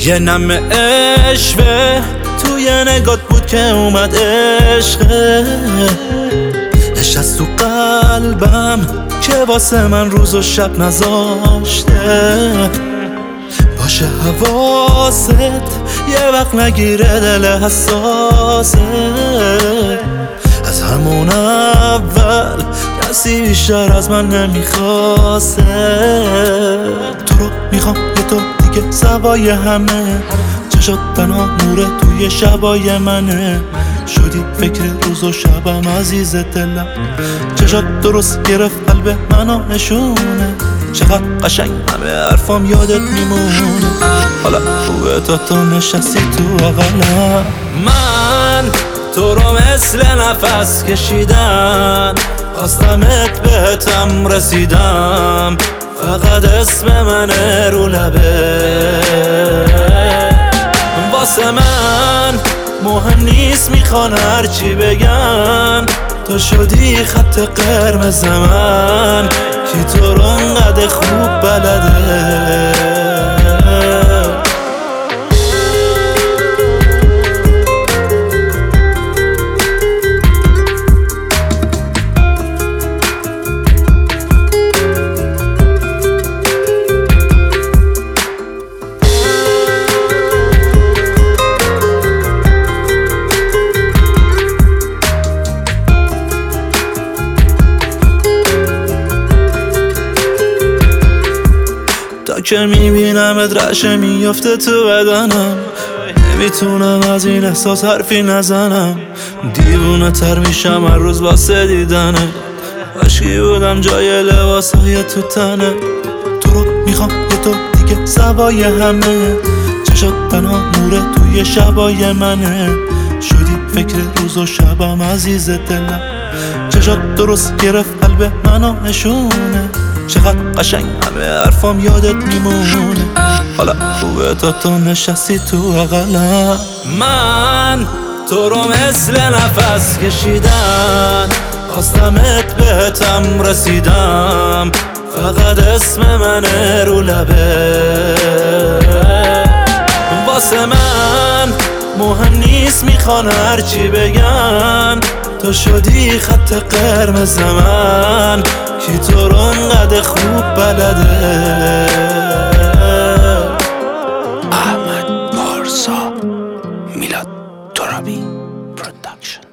یه نم عشقه توی نگات بود که اومد عشقه، نشست تو قلبم که واسه من روز و شب نذاشته. باشه حواست یه وقت نگیره دل حساسه، از همون اول کسی بیشتر از من نمیخواسته. تو رو میخوام یه تو دیگه سوای همه، چشات تنها نوره توی شبای منه. شدی فکر روز و شبم عزیز دلم، چشات درست گرفت قلب منو نشونه. چقدر قشنگ همه حرفام یادت میمونه. حالا خوبه تو نشستی تو اقلم. من تو رو مثل نفس کشیدم، خواستمت بهتم رسیدم، فقط اسم منه رو لبه. واسه من مهم نیست میخوان هرچی بگن، تو شدی خط قرمز من، کی تو رو انقدر خوب بلده. تا که میبینمت رعشه میفته تو بدنم، نمیتونم از این احساس حرفی نزنم. دیوونه تر میشم هر روز واسه دیدنه، عشقی بودم جای لباسای تو تنه. تو رو میخوام یه تو دیگه سوای همه، چشات تنها نوره توی شبای منه. شدی فکر روز و شبم عزیز دلم، چشات درست گرفت قلب منو نشونه. چقدر قشنگ همه حرفام یادت میمونه. حالا خوبه تو نشستی تو اقلم. من تو رو مثل نفس کشیدم، خواستمت بهتم رسیدم، فقط اسم منه رو لبه. واسه من مهم نیست میخوان هرچی بگن، تو شدی خط قرمز من، کی تو رو انقدر خوب بلده. احمد پارسا، میلاد ترابی پروداکشن.